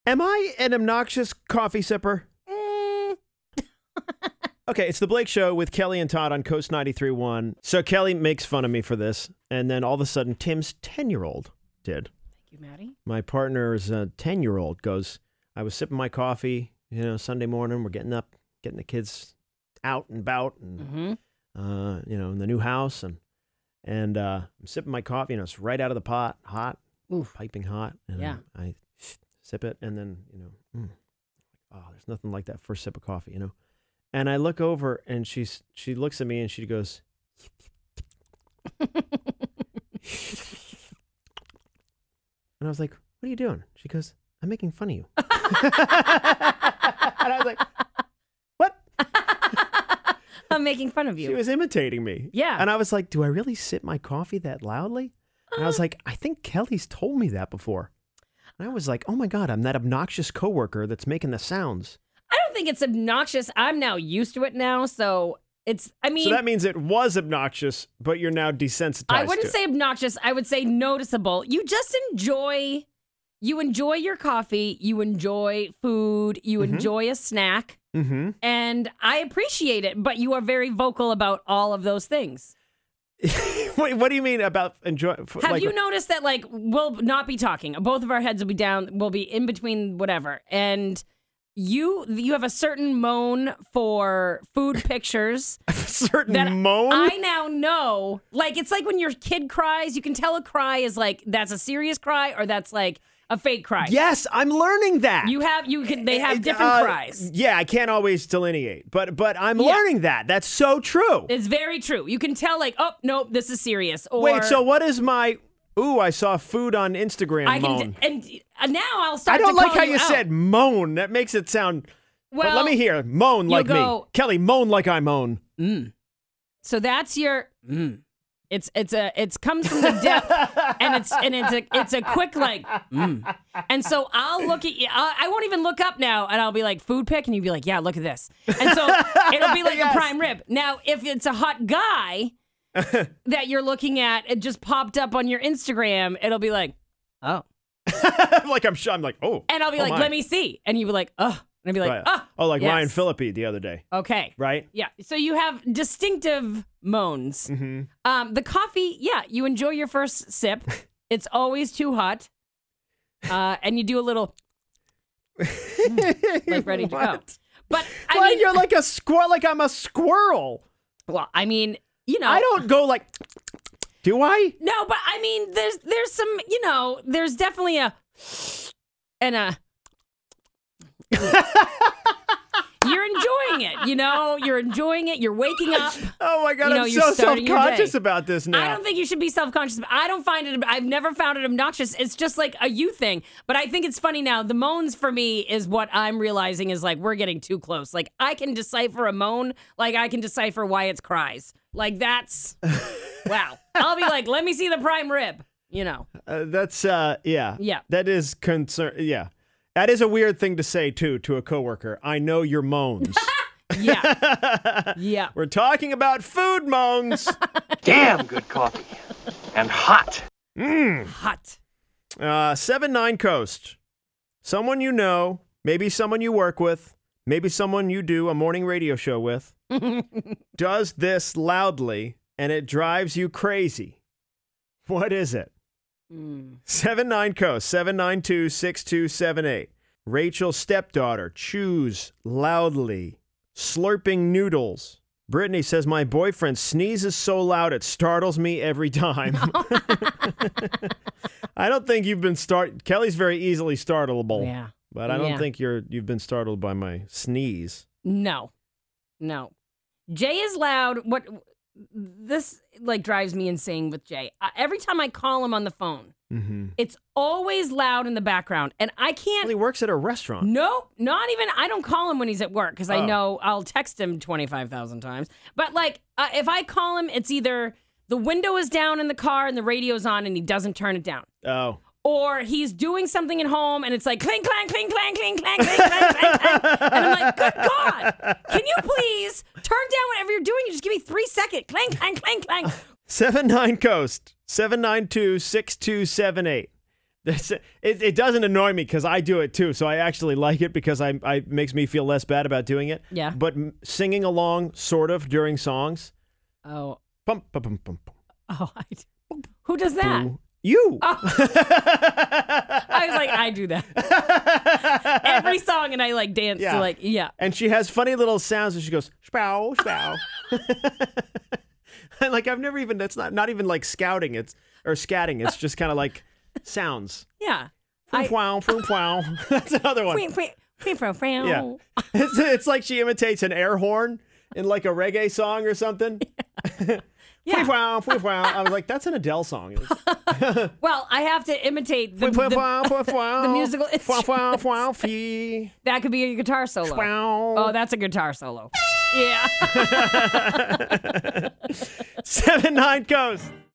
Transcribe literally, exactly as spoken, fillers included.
Am I an obnoxious coffee sipper? Mm. Okay, it's the Blake Show with Kelly and Todd on Coast ninety-three point one. So Kelly makes fun of me for this, and then all of a sudden, Tim's ten-year-old did. Thank you, Maddie. My partner's uh, ten-year-old goes, I was sipping my coffee, you know, Sunday morning. We're getting up, getting the kids out and about, and, Mm-hmm. uh, you know, in the new house, and and uh, I'm sipping my coffee, and it's right out of the pot, hot, Oof. piping hot. And Yeah. I, I sip it, and then, you know, mm, oh, there's nothing like that first sip of coffee, you know. And I look over, and she's she looks at me, and she goes, and I was like, what are you doing? She goes, I'm making fun of you. And I was like, what? I'm making fun of you. She was imitating me. Yeah. And I was like, do I really sip my coffee that loudly? And I was like, I think Kelly's told me that before. And I was like, oh my God, I'm that obnoxious coworker that's making the sounds. I don't think it's obnoxious. I'm now used to it now, so it's, I mean. So that means it was obnoxious, but you're now desensitized I wouldn't to it. say obnoxious. I would say noticeable. You just enjoy, you enjoy your coffee. You enjoy food. You Mhm. enjoy a snack. Mm-hmm. And I appreciate it, but you are very vocal about all of those things. Wait, what do you mean about enjoy? Have like, you noticed that, like, we'll not be talking. Both of our heads will be down. We'll be in between whatever. And you you have a certain moan for food pictures. a certain that moan? I now know. Like, it's like when your kid cries, you can tell a cry is like, that's a serious cry or that's like a fake cry. Yes, I'm learning that. You have, you can, they have different Uh, cries. Yeah, I can't always delineate, but but I'm Yeah. learning that. That's so true. It's very true. You can tell, like, oh, nope, this is serious. Or Wait, so what is my? Ooh, I saw food on Instagram. I moan. can, and uh, now I'll start. I don't to like call how you you out. said moan. That makes it sound. But Well, let me hear moan you'll like me, go- Kelly. Moan like I moan. Mm. So that's your. Mm. It's it's a it's comes from the depth, and it's and it's a it's a quick like. Mm. And so I'll look at you. I'll, I won't even look up now, and I'll be like food pic, and you'll be like, yeah, look at this. And so it'll be like Yes. a prime rib. Now, if it's a hot guy that you're looking at, it just popped up on your Instagram. It'll be like, oh, like I'm sure. I'm like, oh. and I'll be oh like, my. let me see, and you'll be like, oh, and I'll be like, Right. oh, oh, like yes. Ryan Phillippe the other day, Okay. right? Yeah. So you have distinctive moans. Mm-hmm. Um, the coffee, yeah, you enjoy your first sip. It's always too hot. Uh, and you do a little mm, like ready to go. What? But I Like mean, you're like a squirrel. Like I'm a squirrel. well, I mean, you know, I don't go like. Do I? No, but I mean, there's there's some, you know, there's definitely a and a. You're enjoying it, you know. You're enjoying it. You're waking up. Oh my God, You know, I'm you're so starting your self-conscious day. about this now. I don't think you should be self-conscious. I don't find it. I've never found it obnoxious. It's just like a you thing. But I think it's funny now. The moans for me is what I'm realizing is like we're getting too close. Like I can decipher a moan, like I can decipher Wyatt's cries. Like that's wow. I'll be like, let me see the prime rib. You know. Uh, that's uh, yeah, Yeah. That is concern. Yeah, that is a weird thing to say too to a coworker. I know your moans. Yeah. Yeah. We're talking about food moans. Damn good coffee. And hot. Mm. Hot. Uh, seven nine Coast. Someone you know, maybe someone you work with, maybe someone you do a morning radio show with, does this loudly, and it drives you crazy. What is it? Mm. seven nine Coast, seven nine two, six two seven eight. Rachel's stepdaughter chews loudly, slurping noodles. Brittany says, my boyfriend sneezes so loud it startles me every time. I don't think you've been start. Kelly's very easily startleable. Yeah. But I don't Yeah. think you're you've been startled by my sneeze. No. No. Jay is loud. What this like drives me insane with Jay. Uh, every time I call him on the phone, Mm-hmm. it's always loud in the background, and I can't. Well, he works at a restaurant. No, not even. I don't call him when he's at work because I Oh. know I'll text him twenty-five thousand times. But like, uh, if I call him, it's either the window is down in the car and the radio's on and he doesn't turn it down. Oh. Or he's doing something at home and it's like clink, clang, clink, clang, clink, clang, clink, clang, clink, clang. And I'm like, good God, can you please turn down whatever you're doing and just give me three seconds? Clank, clang, clank, clang. seven nine Coast, seven nine two, six two seven eight. That's, it, it doesn't annoy me because I do it too. So I actually like it because I, I it makes me feel less bad about doing it. Yeah. But m- singing along, sort of, during songs. Oh. Pum, pum, pum, pum, pum, Oh, I, who does that? boo. You. Oh. I was like, I do that every song, and I like dance Yeah. to like, yeah. And she has funny little sounds, and she goes spow spow. And like I've never even that's not not even like scouting. It's or scatting. It's just kind of like sounds. Yeah. Froom, wow, froom, wow. That's another one. Yeah. Yeah. It's, it's like she imitates an air horn in like a reggae song or something. Yeah. Wow, wow. I was like, that's an Adele song. Well, I have to imitate the, the, the, the musical instruments. wow, fee. That could be a guitar solo. Wow. Oh, that's a guitar solo. Yeah. Seven nine Coast.